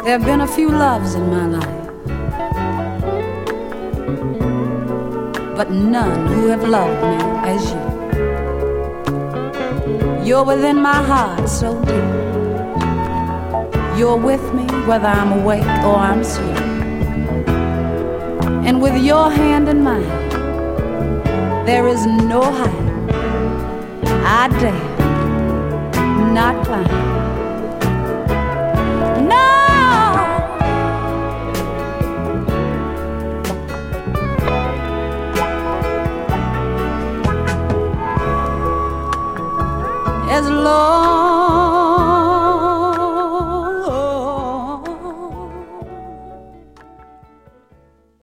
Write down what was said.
There have been a few loves in my life, but none who have loved me as you. You're within my heart so deep. You're with me whether I'm awake or I'm asleep. And with your hand in mine, there is no height I dare not climb. No! As long